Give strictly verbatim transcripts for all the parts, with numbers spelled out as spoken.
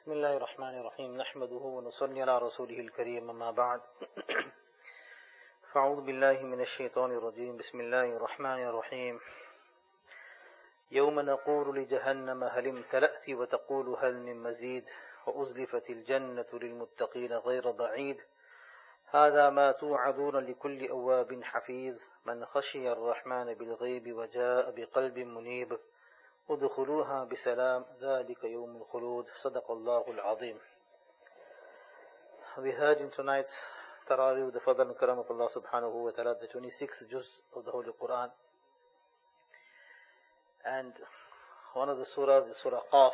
بسم الله الرحمن الرحيم نحمده ونصلي على رسوله الكريم أما بعد فأعوذ بالله من الشيطان الرجيم بسم الله الرحمن الرحيم يوم نقول لجهنم هل امتلأت وتقول هل من مزيد وأزلفت الجنة للمتقين غير بعيد هذا ما توعدون لكل أواب حفيظ من خشي الرحمن بالغيب وجاء بقلب منيب ادخلوها بسلام ذلك يوم الخلود صدق الله العظيم. We heard in tonight's Tarawih with the fadl and karam of Allah subhanahu wa ta'ala, the twenty-sixth juz of the Holy Quran. And one of the surahs is Surah Qaf.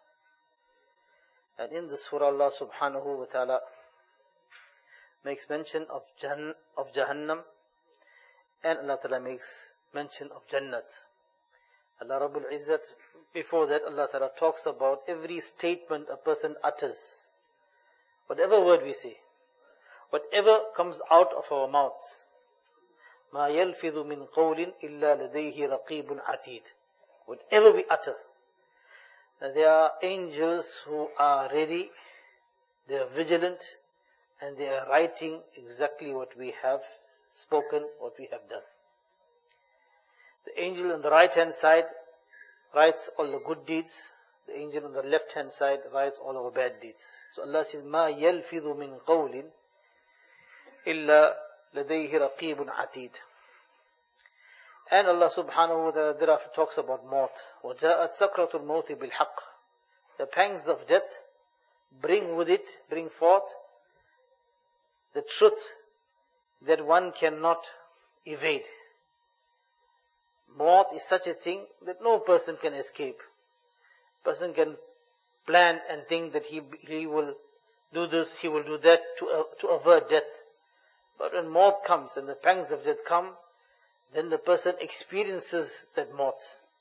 And in the surah Allah subhanahu wa ta'ala makes mention of, Jahan, of Jahannam, and Allah ta'ala makes mention of Jannat. Allah Rabbul Izzat, before that Allah Ta'ala talks about every statement a person utters. Whatever word we say, whatever comes out of our mouths. مَا يَلْفِظُ مِنْ قَوْلٍ إِلَّا لَدَيْهِ رَقِيبٌ عَتِيدٌ. Whatever we utter. There are angels who are ready, they are vigilant, and they are writing exactly what we have spoken, what we have done. The angel on the right hand side writes all the good deeds. The angel on the left hand side writes all our bad deeds. So Allah says, مَا يَلْفِظُ مِنْ قَوْلٍ إِلَّا لَدَيْهِ رَقِيبٌ عَتِيدٌ. And Allah subhanahu wa ta'ala thereafter talks about maut. وَجَاءَتْ سَكْرَةُ الْمَوْتِ بِالْحَقِّ. The pangs of death bring with it, bring forth the truth that one cannot evade. Maut is such a thing that no person can escape. Person can plan and think that he he will do this, he will do that to uh, to avert death. But when maut comes and the pangs of death come, then the person experiences that maut.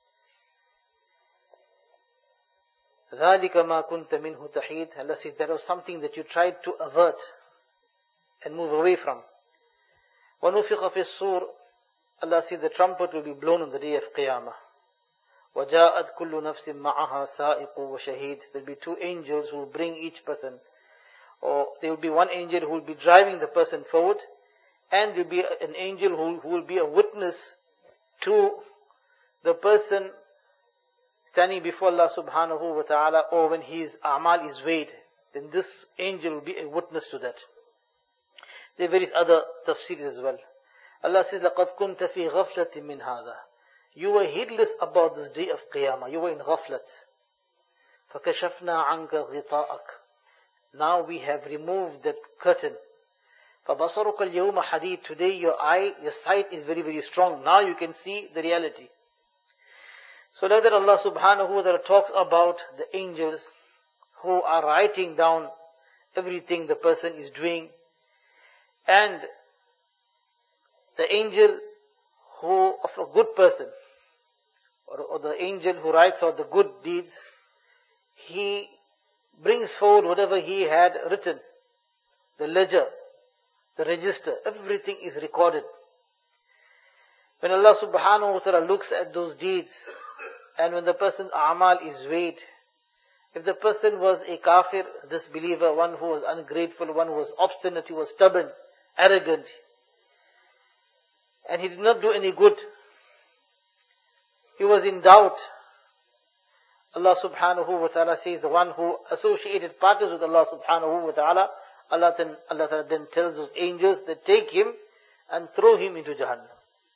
ذَلِكَ مَا كُنْتَ مِنْهُ تَحِيدٌ. Allah says that was something that you tried to avert and move away from. وَنُفِخَ فِي الصُّورِ. Allah says the trumpet will be blown on the day of Qiyamah. وَجَاءَتْ كُلُّ نَفْسٍ مَعَهَا سَائِقٌ وَشَهِيدٌ. There will be two angels who will bring each person. Or there will be one angel who will be driving the person forward, and there will be an angel who, who will be a witness to the person standing before Allah subhanahu wa ta'ala, or when his a'mal is weighed, then this angel will be a witness to that. There are various other tafsirs as well. Allah says, لَقَدْ كُنْتَ فِي غَفْلَةٍ مِّنْ هَذَا. You were heedless about this day of Qiyamah. You were in ghaflat. فَكَشَفْنَا عَنْكَ غِطَاءَكَ. Now we have removed that curtain. فَبَصَرُكَ الْيَوْمَ حَدِيدٌ. Today your eye, your sight is very, very strong. Now you can see the reality. So like that Allah subhanahu wa ta'ala talks about the angels who are writing down everything the person is doing. And the angel who, of a good person, or, or the angel who writes out the good deeds, he brings forward whatever he had written. The ledger, the register, everything is recorded. When Allah subhanahu wa ta'ala looks at those deeds, and when the person's a'mal is weighed, if the person was a kafir, a disbeliever, one who was ungrateful, one who was obstinate, he was stubborn, arrogant, and he did not do any good, he was in doubt, Allah subhanahu wa ta'ala says the one who associated partners with Allah subhanahu wa ta'ala, Allah then, Allah ta'ala then tells those angels that take him and throw him into Jahannam.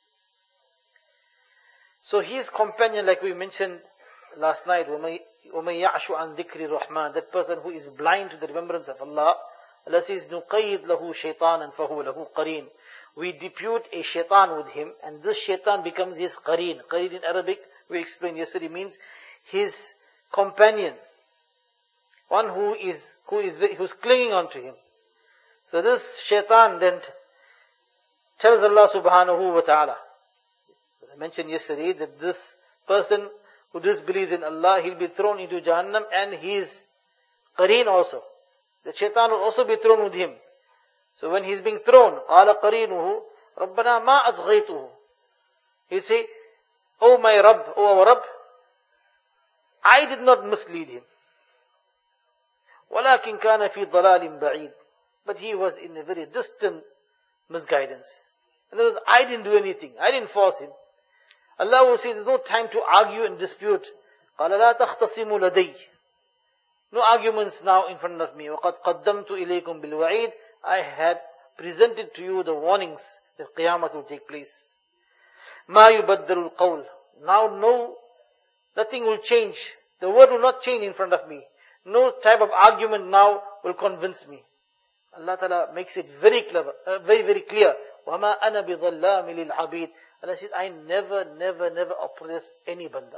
So his companion, like we mentioned last night, وَمَن يَعْشُ عَنْ ذِكْرِ الرَّحْمَنِ, that person who is blind to the remembrance of Allah, Allah says, نُقَيِّدْ لَهُ شَيْطَانًا فَهُوَ لَهُ قَرِينٌ. We depute a shaitan with him, and this shaitan becomes his qareen. Qareen in Arabic, we explained yesterday, means his companion. One who is, who is, who's clinging on to him. So this shaitan then tells Allah subhanahu wa ta'ala, I mentioned yesterday that this person who disbelieves in Allah, he'll be thrown into Jahannam, and his qareen also. The shaitan will also be thrown with him. So when he's being thrown, قَالَ قَرِينُهُ رَبَّنَا مَا أَطْغَيْتُهُ. He'll say, Oh my Rabb, oh our Rabb, I did not mislead him. وَلَكِنْ كَانَ فِي ضَلَالٍ بَعِيدٍ. But he was in a very distant misguidance. In other words, I didn't do anything. I didn't force him. Allah will say, there's no time to argue and dispute. قَالَ لَا تَخْتَصِمُوا لَدَيّْ. No arguments now in front of me. وَقَدْ قَدَّمْتُ إِلَيْكُمْ بِالْوَعِيدِ. I had presented to you the warnings that Qiyamah will take place. مَا يُبَدَّلُ الْقَوْلِ. Now no, nothing will change. The word will not change in front of me. No type of argument now will convince me. Allah Ta'ala makes it very clever, uh, very, very clear. وَمَا أَنَا بِظَلَّامِ لِلْعَبِيدِ. Allah says, I never, never, never oppress any banda.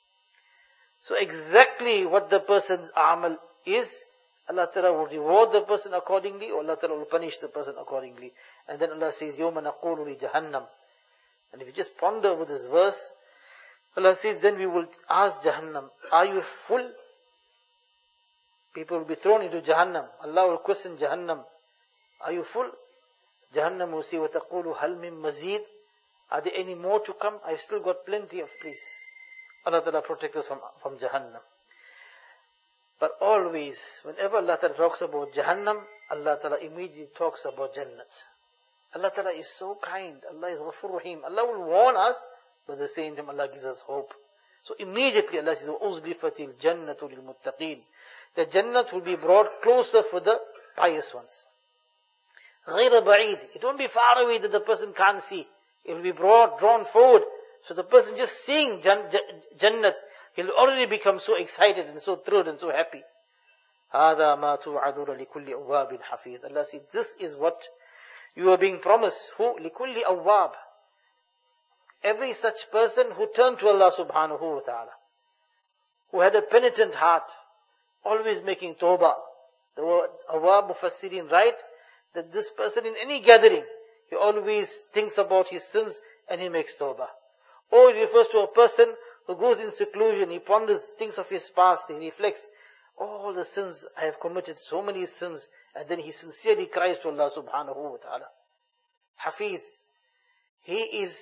So exactly what the person's amal is, Allah Ta'ala will reward the person accordingly, or Allah Ta'ala will punish the person accordingly. And then Allah says, يَوْمَ نَقُولُ لِجَهَنَّمْ. And if you just ponder over this verse, Allah says, then we will ask Jahannam, are you full? People will be thrown into Jahannam. Allah will question Jahannam, are you full? Jahannam will say, وَتَقُولُ هَلْ مِن مَزِيدٍ. Are there any more to come? I've still got plenty of place. Allah Ta'ala protect us from, from Jahannam. But always, whenever Allah Ta'ala talks about Jahannam, Allah Ta'ala immediately talks about Jannat. Allah Ta'ala is so kind. Allah is Ghafur Rahim. Allah will warn us, but at the same time Allah gives us hope. So immediately Allah says, وَأُزْلِفَتِ الْجَنَّةُ لِلْمُتَّقِينَ. The Jannat will be brought closer for the pious ones. غَيْرَ بَعِيدٍ. It won't be far away that the person can't see. It will be brought, drawn forward. So the person just seeing Jannat, he'll already become so excited and so thrilled and so happy. هَذَا مَا تُوعَدُونَ لِكُلِّ أَوَّابٍ حَفِيظٍ. Allah said, this is what you are being promised. Who? لِكُلِّ أَوَّابٍ. Every such person who turned to Allah subhanahu wa ta'ala, who had a penitent heart, always making tawbah. The word awwab mufassirin write that this person in any gathering, he always thinks about his sins and he makes tawbah. Or it refers to a person who goes in seclusion, he ponders things of his past, he reflects, all the sins I have committed, so many sins, and then he sincerely cries to Allah subhanahu wa ta'ala. Hafiz, he is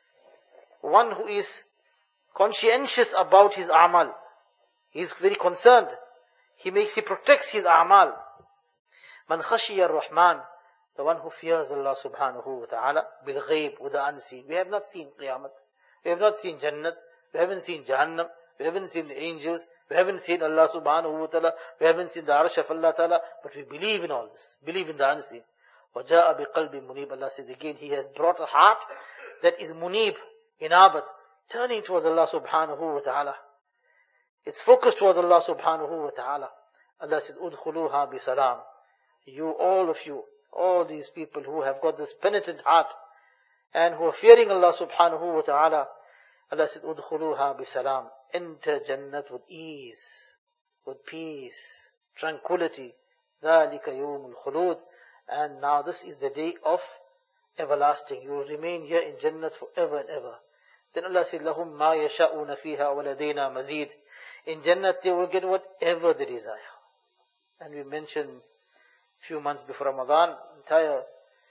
one who is conscientious about his amal. He is very concerned. He makes, he protects his amal. Man khashiya ar-Rahman, the one who fears Allah subhanahu wa ta'ala, bil ghayb, with the unseen. We have not seen Qiyamah. We have not seen Jannat. We haven't seen Jahannam. We haven't seen the angels. We haven't seen Allah subhanahu wa ta'ala. We haven't seen the arsh of Allah ta'ala. But we believe in all this. Believe in the unseen. وَجَاءَ بِقَلْبٍ مُنِيبٍ. Allah says again, He has brought a heart that is munib, inabat, turning towards Allah subhanahu wa ta'ala. It's focused towards Allah subhanahu wa ta'ala. Allah says, أُدْخُلُوهَا بِسَلَامٍ. You, all of you, all these people who have got this penitent heart and who are fearing Allah subhanahu wa ta'ala, Allah said, أُدْخُلُوهَا بِسَلَامٍ. Enter Jannat with ease, with peace, tranquility. ذَلِكَ يَوْمُ الْخُلُودِ. And now this is the day of everlasting. You will remain here in Jannat forever and ever. Then Allah said, لَهُمْ مَا يَشَاءُونَ فِيهَا وَلَدَيْنَا مَزِيدٌ. In Jannat they will get whatever they desire. And we mentioned a few months before Ramadan, entire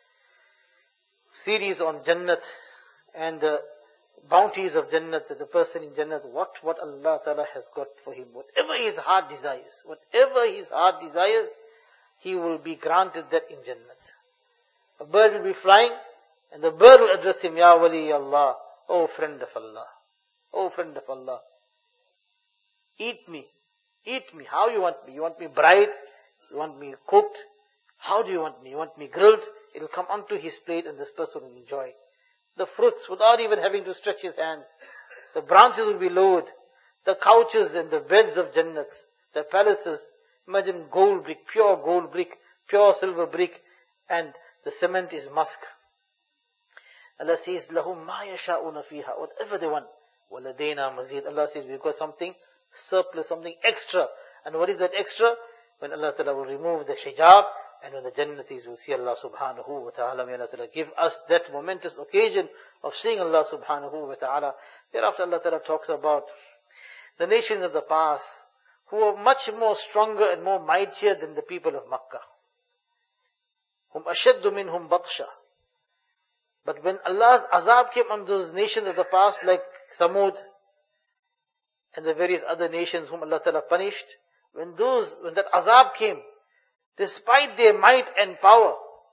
series on Jannat and the bounties of Jannat, that the person in Jannat, what, what Allah Ta'ala has got for him, whatever his heart desires, whatever his heart desires, he will be granted that in Jannat. A bird will be flying, and the bird will address him, Ya Wali Allah, oh friend of Allah, oh friend of Allah, eat me, eat me, how you want me? You want me fried? You want me cooked? How do you want me? You want me grilled? It will come onto his plate and this person will enjoy the fruits without even having to stretch his hands. The branches will be lowered. The couches and the beds of Jannat, the palaces, imagine gold brick, pure gold brick, pure silver brick, and the cement is musk. Allah says, لَهُمْ مَا يَشَاءُونَ فِيهَا. Whatever they want. وَلَدَيْنَا مَزِيدٌ. Allah says, we've got something surplus, something extra. And what is that extra? When Allah Ta'ala will remove the hijab, and when the Jannatis will see Allah subhanahu wa ta'ala, may Allah Ta'ala give us that momentous occasion of seeing Allah subhanahu wa ta'ala. Thereafter Allah Ta'ala talks about the nations of the past, who are much more stronger and more mightier than the people of Makkah. Hum ashaddu minhum batsha. But when Allah's azab came on those nations of the past, like Thamud, and the various other nations whom Allah Ta'ala punished, when those, when that azab came, despite their might and power,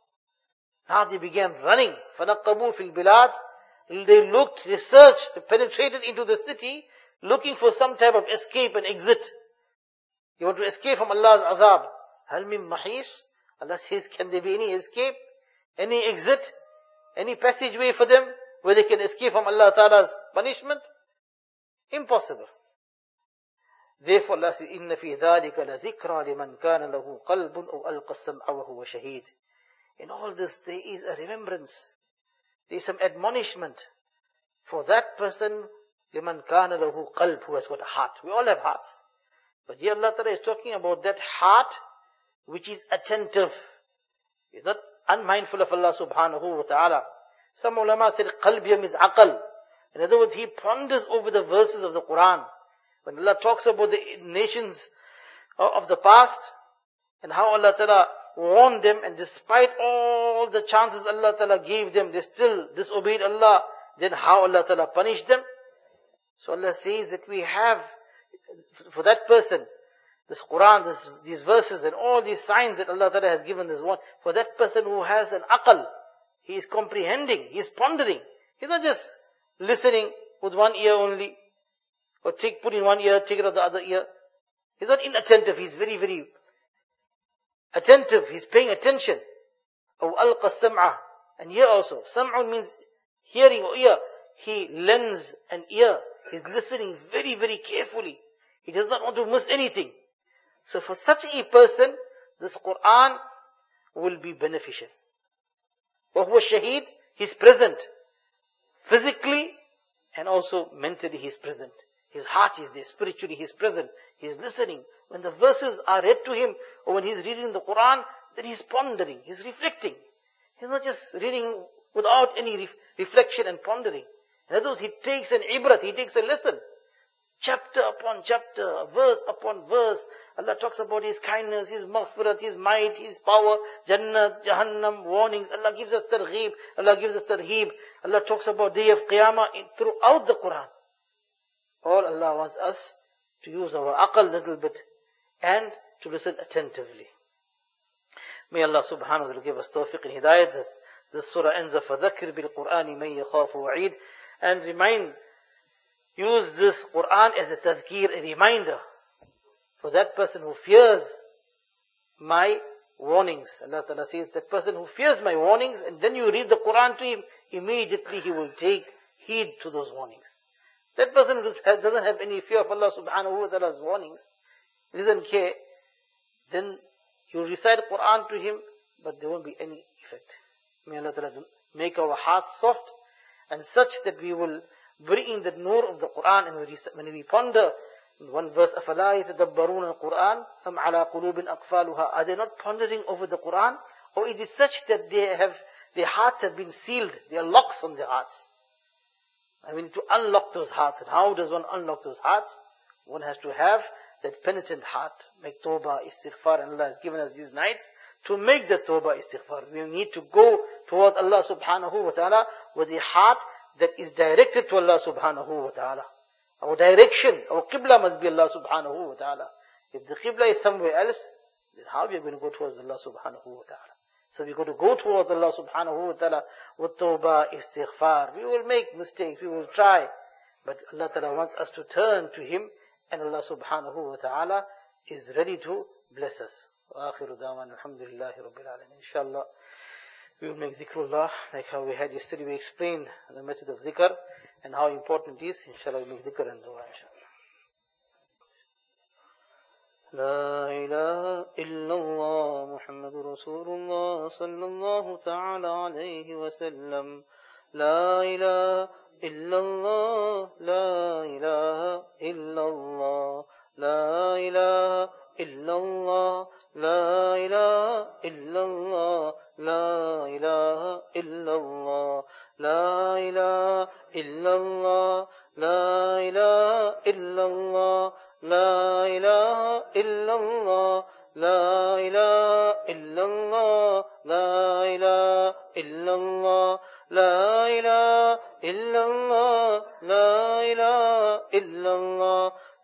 now they began running. فَنَقَّبُوا فِي الْبِلَادِ They looked, they searched, they penetrated into the city, looking for some type of escape and exit. You want to escape from Allah's azab. هَلْ مِن مَحِيص Allah says, can there be any escape? Any exit? Any passageway for them where they can escape from Allah Ta'ala's punishment? Impossible. Therefore Allah says, إِنَّ فِي ذَلِكَ لَذِكْرَى لِمَنْ كَانَ لَهُ قَلْبٌ أَوْ أَلْقَى السَّمْعَ وَهُوَ شَهِيدٌ. In all this there is a remembrance. There is some admonishment for that person, لِمَنْ كَانَ لَهُ قَلْبٌ, who has got a heart. We all have hearts. But here Allah Ta'ala is talking about that heart which is attentive. He's not unmindful of Allah subhanahu wa ta'ala. Some ulama said qalb here means aqal. In other words, he ponders over the verses of the Quran. When Allah talks about the nations of the past and how Allah Ta'ala warned them, and despite all the chances Allah Ta'ala gave them, they still disobeyed Allah, then how Allah Ta'ala punished them. So Allah says that we have, for that person, this Quran, this, these verses and all these signs that Allah Ta'ala has given this one, for that person who has an aqal, he is comprehending, he is pondering. He's not just listening with one ear only, or take, put in one ear, take it out the other ear. He's not inattentive, he's very, very attentive, he's paying attention. أَوْ أَلْقَى السَّمْعَ. And here also, sam'un means hearing or ear. He lends an ear. He's listening very, very carefully. He does not want to miss anything. So for such a person, this Quran will be beneficial. وَهُوَ shaheed, he's present. Physically and also mentally he's present. His heart is there, spiritually he's present. He's listening. When the verses are read to him, or when he's reading the Quran, then he's pondering, he's reflecting. He's not just reading without any ref- reflection and pondering. In other words, he takes an ibrat, he takes a lesson. Chapter upon chapter, verse upon verse. Allah talks about His kindness, His maghfirat, His might, His power, Jannah, Jahannam, warnings. Allah gives us targheeb, Allah gives us tarheeb. Allah talks about day of Qiyamah in, throughout the Quran. All Allah wants us to use our aql a little bit and to listen attentively. May Allah subhanahu wa ta'ala give us tawfiq and hidayat. This, this surah ends of فَذَكِّرْ بِالْقُرْآنِ مَنْ يَخَافُ وَعِيدٍ. And remind, use this Quran as a tadhkir, a reminder for that person who fears my warnings. Allah Ta'ala says, that person who fears my warnings, and then you read the Quran to him, immediately he will take heed to those warnings. That person who doesn't have any fear of Allah subhanahu wa ta'ala's warnings, he doesn't care, then you recite Quran to him, but there won't be any effect. May Allah Ta'ala make our hearts soft and such that we will bring in the nur of the Quran, and when we ponder in one verse, أَفَلَا يَتَدَبَّرُونَ الْقُرْآنَ أَمْ عَلَىٰ قُلُوبٍ أَقْفَالُهَا. Are they not pondering over the Quran? Or is it such that they have, their hearts have been sealed, there are locks on their hearts? I mean, to unlock those hearts. And how does one unlock those hearts? One has to have that penitent heart. Make tawbah, istighfar, and Allah has given us these nights to make the tawbah, istighfar. We need to go towards Allah subhanahu wa ta'ala with a heart that is directed to Allah subhanahu wa ta'ala. Our direction, our qibla must be Allah subhanahu wa ta'ala. If the qibla is somewhere else, then how are we going to go towards Allah subhanahu wa ta'ala? So we've got to go towards Allah subhanahu wa ta'ala with tawbah, istighfar. We will make mistakes, we will try. But Allah ta'ala wants us to turn to Him, and Allah subhanahu wa ta'ala is ready to bless us. Wa akhiru da'wan alhamdulillahi rabbil alamin. Inshallah, we will make dhikrullah, like how we had yesterday. We explained the method of dhikr and how important it is. Inshallah, we make dhikr and dua, inshallah. لا إله إلا الله محمد رسول الله صلى الله تعالى عليه وسلم. لا إله إلا الله لا إله إلا الله لا إله إلا الله لا إله إلا الله لا إله إلا الله لا إله إلا الله لا إله إلا الله لا إله إلا الله لا إله إلا الله لا إله إلا الله لا إله إلا الله لا إله إلا الله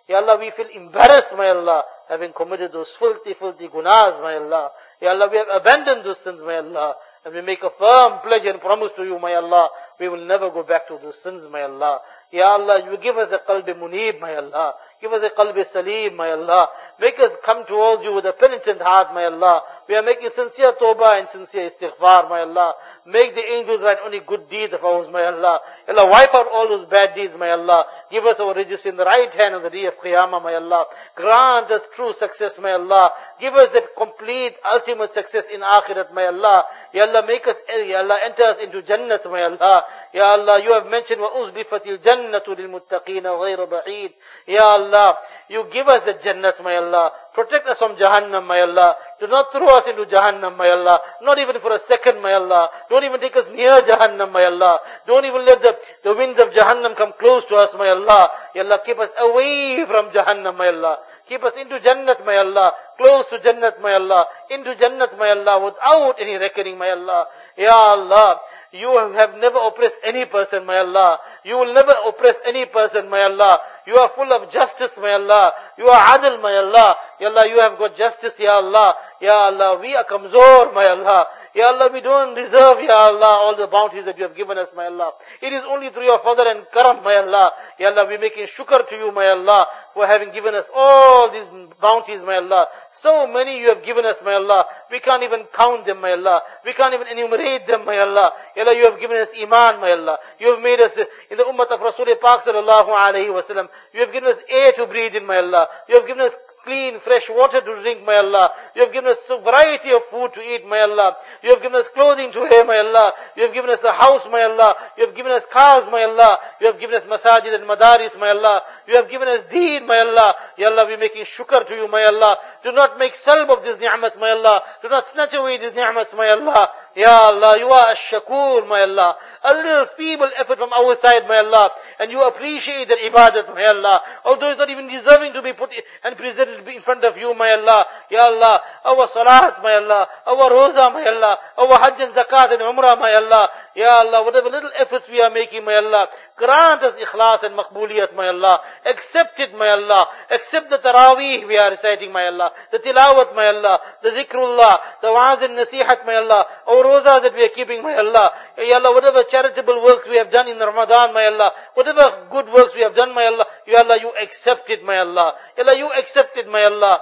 Ya Allah, we feel embarrassed, my Allah, having committed those filthy, filthy gunas, my Allah. Ya Allah, we have abandoned those sins, my Allah. And we make a firm pledge and promise to you, my Allah, we will never go back to those sins, my Allah. Ya Allah, you give us the qalb munib, my Allah. Give us a qalb salim, my Allah. Make us come towards you with a penitent heart, my Allah. We are making sincere tawbah and sincere istighfar, my Allah. Make the angels write only good deeds of ours, my Allah. Allah, wipe out all those bad deeds, my Allah. Give us our register in the right hand on the day of Qiyamah, my Allah. Grant us true success, my Allah. Give us that complete, ultimate success in Akhirat, my Allah. Ya Allah, make us, Ya Allah, enter us into Jannat, my Allah. Ya Allah, you have mentioned, وَأُزْلِفَتِ الْجَنَّةُ لِلْمُتَّقِينَ غَيْرَ بَعِيدٍ. Ya Allah, you give us the Jannat, my Allah. Protect us from Jahannam, my Allah. Do not throw us into Jahannam, my Allah. Not even for a second, my Allah. Don't even take us near Jahannam, my Allah. Don't even let the, the winds of Jahannam come close to us, my Allah. Ya Allah, keep us away from Jahannam, my Allah. Keep us into Jannat, my Allah. Close to Jannat, my Allah. Into Jannat, my Allah, without any reckoning, my Allah. Ya Allah, you have never oppressed any person, my Allah. You will never oppress any person, my Allah. You are full of justice, my Allah. You are adil, my Allah. Ya Allah, you have got justice, Ya Allah. Ya Allah, we are kamzor, my Allah. Ya Allah, we don't deserve, Ya Allah, all the bounties that you have given us, my Allah. It is only through your fadl and karam, my Allah. Ya Allah, we are making shukr to you, my Allah, for having given us all these bounties, my Allah. So many you have given us, my Allah. We can't even count them, my Allah. We can't even enumerate them, my Allah. Ya Allah, you have given us iman, my Allah. You have made us in the ummah of Rasul Pak sallallahu alayhi wa sallam. You have given us air to breathe in, my Allah. You have given us clean, fresh water to drink, my Allah. You have given us a variety of food to eat, my Allah. You have given us clothing to wear, my Allah. You have given us a house, my Allah. You have given us cars, my Allah. You have given us masajid and madaris, my Allah. You have given us deen, my Allah. Ya Allah, we are making shukr to you, my Allah. Do not make salb of this ni'mat, my Allah. Do not snatch away these ni'mats, my Allah. Ya Allah, you are ash-shakur, my Allah. A little feeble effort from our side, my Allah. And you appreciate that ibadat, my Allah. Although it's not even deserving to be put and presented in front of you, my Allah. Ya Allah, our salat, my Allah. Our roza, my Allah. Our hajj and zakat and umrah, my Allah. Ya Allah, whatever little efforts we are making, my Allah. Grant us ikhlas and maqbuliyat, my Allah. Accept it, my Allah. Accept the taraweeh we are reciting, my Allah. The tilawat, my Allah. The dhikrullah. The wa'az and nasihat, my Allah. Our rozas that we are keeping, my Allah. Ya Allah, whatever charitable work we have done in Ramadan, my Allah. Whatever good works we have done, my Allah. Ya Allah, you accept it, my Allah. Ya Allah, you accept it, my Allah.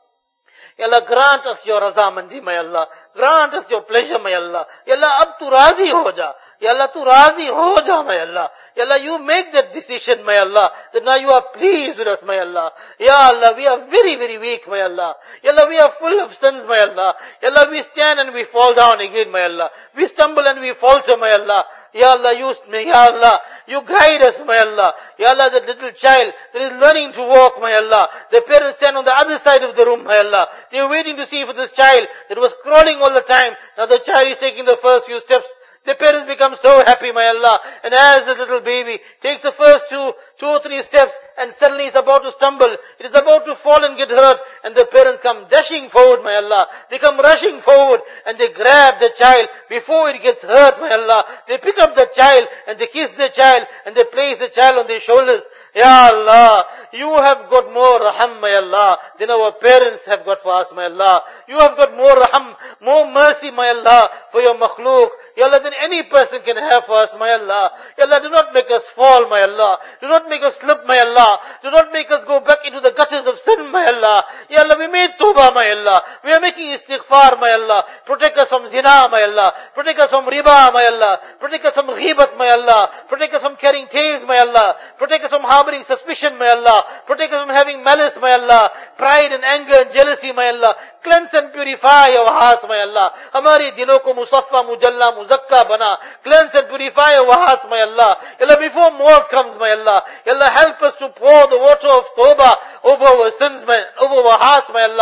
Ya Allah, grant us your razamandi, my Allah. Grant us your pleasure, my Allah. Ya Allah, ab tu razi ho ja. Ya Allah, tu razi ho ja, my Allah. Ya Allah, you make that decision, my Allah, that now you are pleased with us, my Allah. Ya Allah, we are very, very weak, my Allah. Ya Allah, we are full of sins, my Allah. Ya Allah, we stand and we fall down again, my Allah. We stumble and we falter, my Allah. Ya Allah, you, Ya Allah, you guide us, my Allah. Ya Allah, that little child that is learning to walk, my Allah. The parents stand on the other side of the room, my Allah. They are waiting to see for this child that was crawling all the time. Now the child is taking the first few steps. The parents become so happy, my Allah. And as the little baby takes the first two, two or three steps and suddenly is about to stumble, it is about to fall and get hurt, and the parents come dashing forward, my Allah. They come rushing forward and they grab the child before it gets hurt, my Allah. They pick up the child and they kiss the child and they place the child on their shoulders. Ya Allah, you have got more raham, my Allah, than our parents have got for us, my Allah. You have got more raham, more mercy, my Allah, for your makhluk. Ya Allah, than any person can have for us, my Allah. Ya Allah, do not make us fall, my Allah. Do not make us slip, my Allah. Do not make us go back into the gutters of sin, my Allah. Ya Allah, we made tawbah, my Allah. We are making istighfar, my Allah. Protect us from zina, my Allah. Protect us from riba, my Allah. Protect us from ghibat, my Allah. Protect us from carrying tales, my Allah. Protect us from harboring suspicion, my Allah. Protect us from having malice, my Allah. Pride and anger and jealousy, my Allah. Cleanse and purify our hearts, my Allah. Hamari dilon ko musaffa, mujalla, muzakka bana. Cleanse and purify our hearts, my Allah. Ya Allah, before maut comes, my Allah. Ya Allah, help us to pour the water of tawbah over our sins, my, over our hearts, my Allah.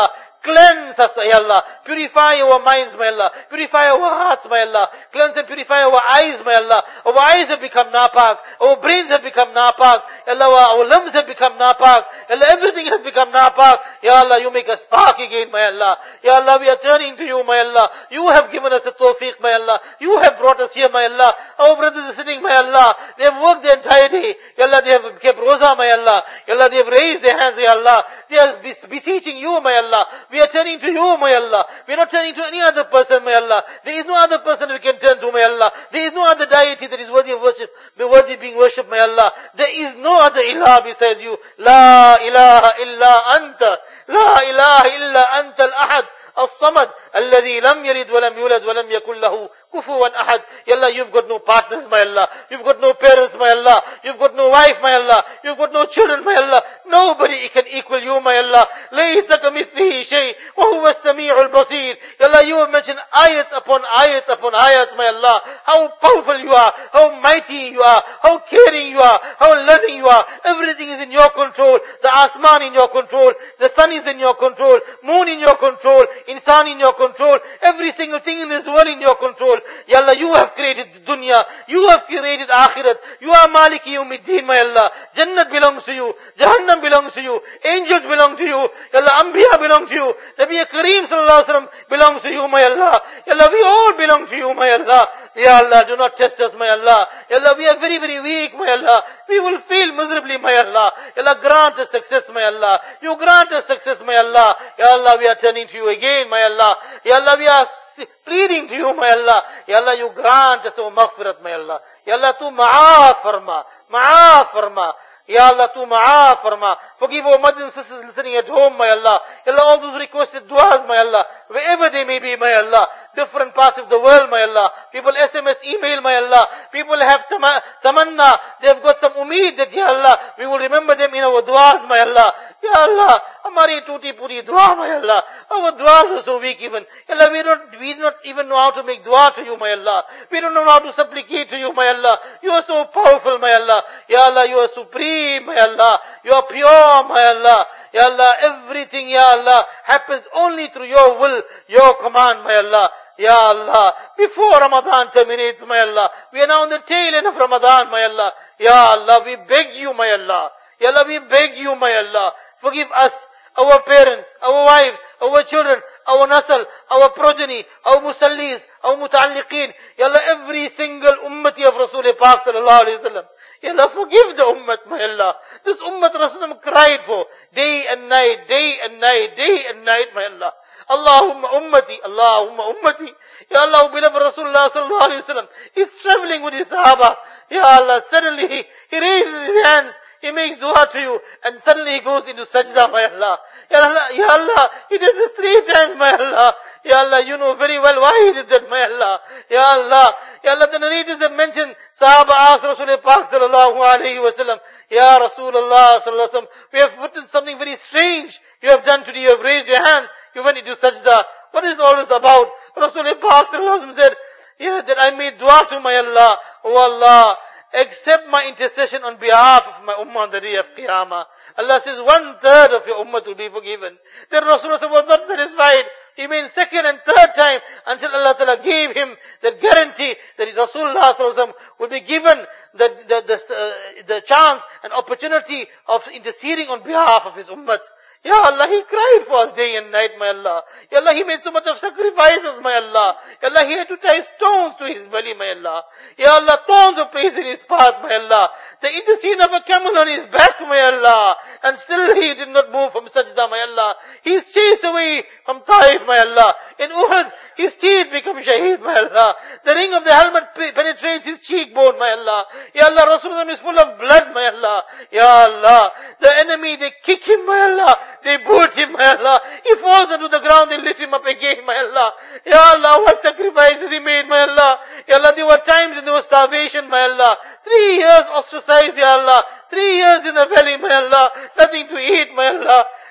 Cleanse us, Ya Allah. Purify our minds, my Allah. Purify our hearts, my Allah. Cleanse and purify our eyes, my Allah. Our eyes have become napak. Our brains have become napak. Ya Allah, our limbs have become napak. Ya Allah, everything has become napak. Ya Allah, you make us spark again, my Allah. Ya Allah, we are turning to you, my Allah. You have given us a tawfiq, my Allah. You have brought us here, my Allah. Our brothers are sitting, my Allah. They have worked the entire day. Ya Allah, they have kept roza, my Allah. Ya Allah, they have raised their hands, Ya Allah. They are beseeching you, my Allah. We are turning to you, my Allah. We are not turning to any other person, my Allah. There is no other person we can turn to, my Allah. There is no other deity that is worthy of worship, worthy of being worshipped, my Allah. There is no other ilah besides you. La ilaha illa anta. La ilaha illa anta al-ahad. الصمد الذي لم يلد ولم يولد ولم يكن له كفوا أحد. Ya Allah, you've got no partners, my Allah. You've got no parents, my Allah. You've got no wife, my Allah. You've got no children, my Allah. Nobody can equal you, my Allah. ليس كمثله شيء وهو السميع البصير. Ya Allah, you have mentioned ayats upon ayats upon ayats, my Allah. How powerful you are, how mighty you are, how caring you are, how loving you are. Everything is in your control. The asman in your control. The sun is in your control. Moon in your control. Insan in your control. Every single thing in this world in your control. Ya Allah, you have created dunya. You have created akhirat. You are Maliki Yawmiddin, my Allah. Jannat belongs to you. Jahannam belongs to you. Angels belong to you. Ya Allah, Anbiya belong to you. Nabi Kareem sallallahu alaihi wasallam belongs to you, my Allah. Ya Allah, we all belong to you, my Allah. Ya Allah, do not test us, my Allah. Ya Allah, we are very, very weak, my Allah. We will fail miserably, my Allah. Ya Allah, grant us success, my Allah. You grant us success, my Allah. Ya Allah, we are turning to you again, my Allah. Ya Allah, we are pleading to you, my Allah. Ya Allah, you grant us our maghfirat, my Allah. Ya Allah, tu ma'af farma. Ma'af farma. Ya Allah, tu ma'af farma. Forgive our mothers and sisters listening at home, my Allah. Ya Allah, all those requested du'as, my Allah. Wherever they may be, my Allah. Different parts of the world, my Allah. People S M S, email, my Allah. People have tama- tamanna. They have got some umeed that, Ya Allah, we will remember them in our du'as, my Allah. Ya Allah, hamari tuti puri dua, my Allah. Our du'as are so weak even. Ya Allah, we don't, we don't even know how to make dua to you, my Allah. We don't know how to supplicate to you, my Allah. You are so powerful, my Allah. Ya Allah, you are supreme, my Allah. You are pure, my Allah. Ya Allah, everything, Ya Allah, happens only through your will, your command, my Allah. Ya Allah, before Ramadan terminates, my Allah, we are now on the tail end of Ramadan, my Allah. Ya Allah, we beg you, my Allah. Ya Allah, we beg you, my Allah. Forgive us, our parents, our wives, our children, our nasal, our progeny, our musallis, our muta'alliqeen. Ya Allah, every single ummati of Rasul Pak sallallahu alayhi wa sallam. Ya Allah, forgive the ummat, my Allah. This ummat Rasul cried for day and night, day and night, day and night, my Allah. Allahumma ummati, Allahumma ummati. Ya Allah, beloved Rasulullah sallallahu alayhi wa sallam, he's traveling with his sahaba. Ya Allah, suddenly he, he raises his hands. He makes dua to you, and suddenly he goes into sajda, my Allah. Ya Allah, Ya Allah, he does this three times, my Allah. Ya Allah, you know very well why he did that, my Allah. Ya Allah, Ya Allah, the narrators have mentioned, Sahaba asked Rasulullah Pak sallallahu alayhi wa sallam, Ya Rasulullah sallallahu alayhi wa sallam, we have witnessed something very strange you have done today. You have raised your hands, you went into sajda. What is all this about? Rasulullah Pak sallallahu alayhi wa sallam said, yeah, that I made dua to my Allah. Oh Allah, accept my intercession on behalf of my ummah on the day of Qiyamah. Allah says one third of your ummah will be forgiven. Then Rasulullah was not satisfied. He made second and third time until Allah Ta'ala gave him that guarantee that Rasulullah will be given the, the, the, uh, the chance and opportunity of interceding on behalf of his ummah. Ya Allah, he cried for us day and night, my Allah. Ya Allah, he made so much of sacrifices, my Allah. Ya Allah, he had to tie stones to his belly, my Allah. Ya Allah, thorns were placed in his path, my Allah. The intercession of a camel on his back, my Allah. And still he did not move from sajda, my Allah. He is chased away from Taif, my Allah. In Uhud, his teeth become shaheed, my Allah. The ring of the helmet penetrates his cheekbone, my Allah. Ya Allah, Rasulullah is full of blood, my Allah. Ya Allah, the enemy, they kick him, my Allah. They boot him, my Allah. He falls onto the ground, they lift him up again, my Allah. Ya Allah, what sacrifices he made, my Allah. Ya Allah, there were times when there was starvation, my Allah. Three years ostracized, Ya Allah. Three years in the valley, my Allah. Nothing to eat, my Allah.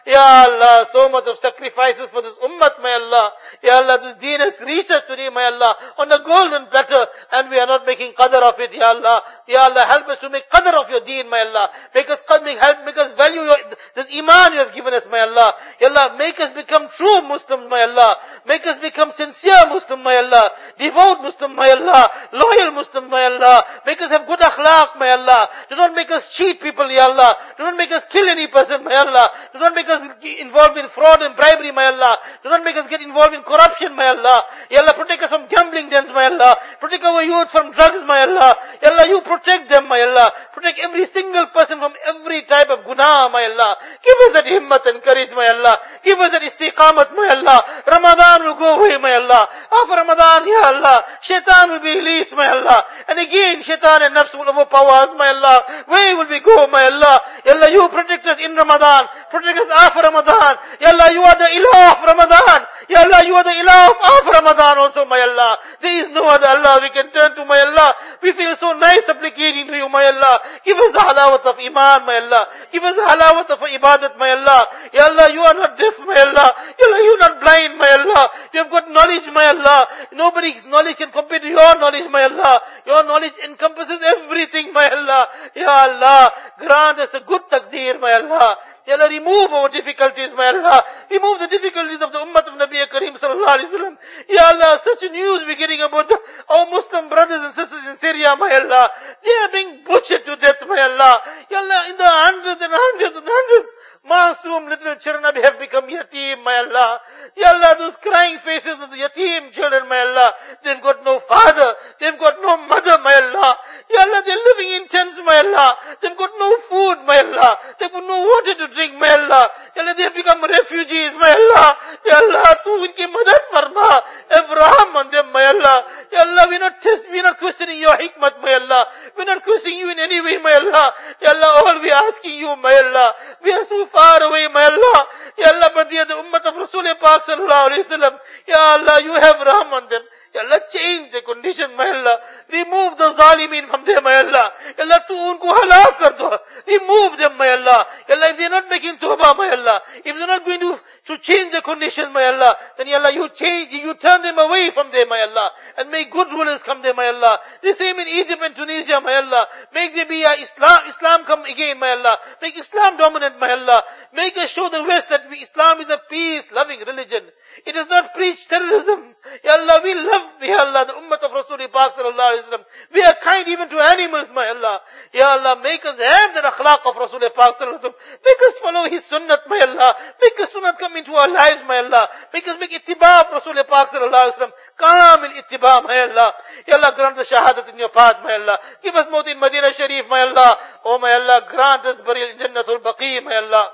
Ya Allah, so much of sacrifices for this ummah, my Allah. Ya Allah, this deen has reached us today, my Allah, on a golden platter, and we are not making qadr of it, Ya Allah. Ya Allah, help us to make qadr of your deen, my Allah. Make us make, help, make us value your, this iman you have given us, my Allah. Ya Allah, make us become true Muslims, my Allah. Make us become sincere Muslim, my Allah. Devout Muslim, my Allah. Loyal Muslim, my Allah. Make us have good akhlaq, my Allah. Do not make us cheat people, Ya Allah. Do not make us kill any person, my Allah. Do not make us involved in fraud and bribery, my Allah. Do not make us get involved in corruption, my Allah. Ya Allah, protect us from gambling dens, my Allah. Protect our youth from drugs, my Allah. Ya Allah, you protect them, my Allah. Protect every single person from every type of guna, my Allah. Give us that himmat and courage, my Allah. Give us that istiqamat, my Allah. Ramadan will go away, my Allah. After Ramadan, Ya Allah, shaitan will be released, my Allah. And again, shaitan and nafs will overpower us, my Allah. Where will we go, my Allah? Ya Allah, you protect us in Ramadan. Protect us after Ramadan. Ya Allah, you are the ilah of Ramadan. Ya Allah, you are the ilah of after Ramadan also, my Allah. There is no other Allah we can turn to, my Allah. We feel so nice supplicating to you, my Allah. Give us the halawat of iman, my Allah. Give us the halawat of ibadat, my Allah. Ya Allah, you are not deaf, my Allah. Ya Allah, you are not blind, my Allah. You have got knowledge, my Allah. Nobody's knowledge can compare to your knowledge, my Allah. Your knowledge encompasses everything, my Allah. Ya Allah, grant us a good taqdeer, my Allah. Ya Allah, remove our difficulties, my Allah. Remove the difficulties of the ummah of Nabi Kareem sallallahu alaihi wasallam. Ya Allah, such news we're getting about the, our Muslim brothers and sisters in Syria, my Allah. They are being butchered to death, my Allah. Ya Allah, in the hundreds and hundreds and hundreds. Masoom little children have become yatim, my Allah. Ya Allah, those crying faces of the yatim children, my Allah. They've got no father. They've got no mother, my Allah. Ya Allah, they're living in tents, my Allah. They've got no food, my Allah. They've got no water to drink, my Allah. Ya Allah, they've become refugees, my Allah. Ya Allah, tu unki madad farma. Abraham on them, my Allah. Ya Allah, we're not test, we're not questioning your hikmat, my Allah. We're not questioning you in any way, my Allah. Ya Allah, all we're asking you, my Allah. We are so far away, my Allah. Ya Allah, but they are the ummah of Rasul Pak sallallahu alayhi wa sallam. Ya Allah, you have rahm on them. Ya Allah, change the condition, my Allah. Remove the zalimin from them, my Allah. Ya Allah, tu unko halak kar do. Remove them, my Allah. Ya Allah, if they're not making tawbah, my Allah, if they're not going to, to change the conditions, my Allah, then Ya Allah, you change, you turn them away from there, my Allah, and make good rulers come there, my Allah. The same in Egypt and Tunisia, my Allah. Make there be a Islam, Islam come again, my Allah. Make Islam dominant, my Allah. Make us show the West that we, Islam is a peace-loving religion. It does not preach terrorism. Ya Allah, we love, Ya Allah, the ummah of Rasul Pak sallallahu alaihi wasallam. We are kind even to animals, my Allah. Ya Allah, make us have the akhlaq of Rasul Pak sallallahu alaihi wasallam. Make us follow his sunnat, my Allah. Make us sunnat come into our lives, my Allah. Make us make ittiba of Rasul Pak sallallahu alaihi wasallam. Kamil ittiba, my Allah. Ya Allah, grant the shahadat in your path, my Allah. Give us maut in Medina Sharif, my Allah. Oh, my Allah, grant us burial in Jannatul Baqi, my Allah.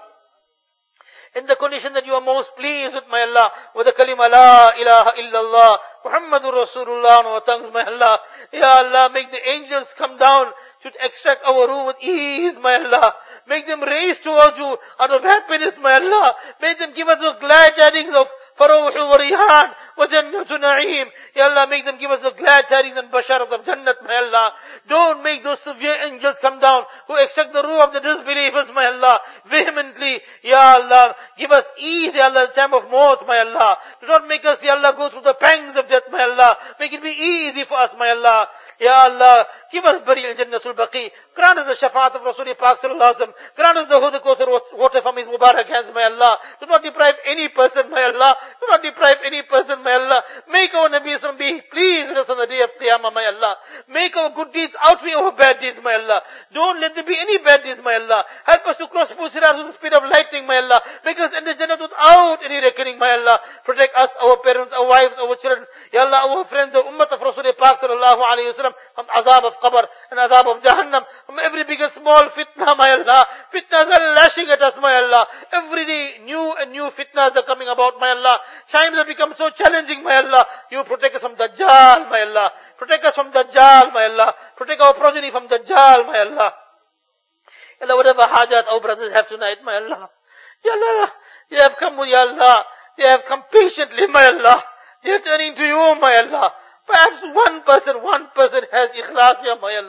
In the condition that you are most pleased with, my Allah, with the kalima la ilaha illallah, Muhammadur Rasulullah on our tongues, my Allah. Ya Allah, make the angels come down to extract our ruh with ease, my Allah. Make them race towards you out of happiness, my Allah. Make them give us those glad tidings of Faruh wa Rihan wa Jannatu Na'im. Ya Allah, make them give us the glad tidings and basharat of Jannat, my Allah. Don't make those severe angels come down who extract the ruh of the disbelievers, my Allah, vehemently. Ya Allah, give us ease, Ya Allah, the time of maut, my Allah. Do not make us, Ya Allah, go through the pangs of death, my Allah. Make it be easy for us, my Allah. Ya Allah, give us burial in Jannatul Baqi. Grant us the shafaat of Rasul Pak sallallahu alaihi wasallam. Grant us the Hud Kauthar water from his Mubarak hands, my Allah. Do not deprive any person, my Allah. Do not deprive any person, my Allah. Make our Nabi Sallam be pleased with us on the day of Qiyamah, my Allah. Make our good deeds outweigh our bad deeds, my Allah. Don't let there be any bad deeds, my Allah. Help us to cross Sirat with the speed of lightning, my Allah. Make us enter Jannah without any reckoning, my Allah. Protect us, our parents, our wives, our children. Ya Allah, our friends, the ummah of Rasul Pak sallallahu alaihi wasallam, from azab of qabr and azab of Jahannam, from every big and small fitna, my Allah. Fitnas are lashing at us, my Allah. Every day, new and new fitnas are coming about, my Allah. Times have become so challenging, my Allah. You protect us from Dajjal, my Allah. Protect us from Dajjal, my Allah. Protect our progeny from Dajjal, my Allah. Ya Allah, whatever hajat our brothers have tonight, my Allah. Ya Allah, they have come, Ya Allah. They have come patiently, my Allah. They are turning to you, my Allah. Perhaps one person, one person has ikhlas, ya my Allah.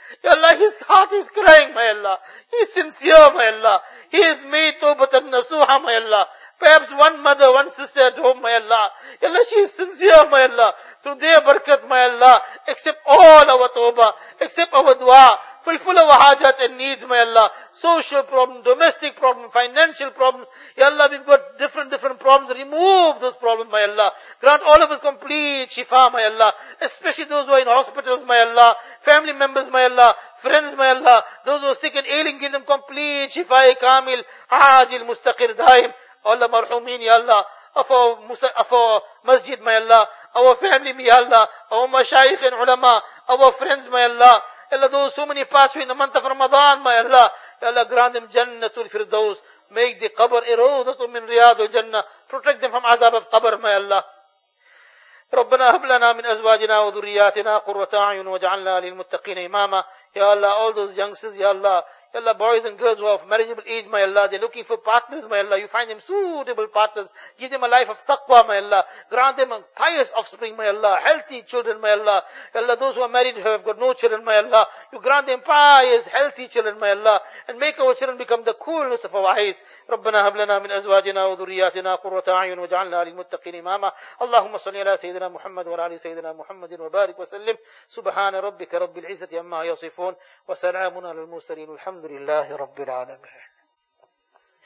Ya Allah, his heart is crying, my Allah. He is sincere, my Allah. He has made tawbatan nasuha, my Allah. Perhaps one mother, one sister at home, my Allah. Ya Allah, she is sincere, my Allah. Through their barakat, my Allah, accept all our tawbah, accept our dua, fulfill our hajat and needs, my Allah. Social problem, domestic problem, financial problem. Ya Allah, we've got different, different problems. Remove those problems, my Allah. Grant all of us complete shifa, my Allah. Especially those who are in hospitals, my Allah. Family members, my Allah. Friends, my Allah. Those who are sick and ailing, give them complete shifa, kamil, ajil, mustaqir, daim. Allah marhumin, Ya Allah, of our, of our masjid, my Allah, our family, my Allah, our mashayikh and ulama, our friends, my Allah. Ya Allah, those so many passed away in the month of Ramadan, my Allah. Ya Allah, grant them Jannatul Firdaus. Make the qabr irodatum min riyadul Jannah. Protect them from azab of qabr, my Allah. ربنا هب لنا من أزواجنا وذرياتنا قرة أعين واجعلنا للمتقين إماما. Ya Allah, all those youngsters, Ya Allah, Ya Allah, boys and girls who are of marriageable age, my Allah, they're looking for partners, my Allah. You find them suitable partners. Give them a life of taqwa, my Allah. Grant them a pious offspring, my Allah. Healthy children, my Allah. Ya Allah, those who are married who have got no children, my Allah. You grant them pious, healthy children, my Allah. And make our children become the coolness of our eyes. ربنا هب لنا من أزواجنا وذرياتنا قرة أعين واجعلنا للمتقين إماما. اللهم صل على سيدنا محمد وعلى آل سيدنا محمد وبارك وسلم. سبحان ربك رب العزة عما يصفون وسلام على المرسلين والحمد لله رب العالمين.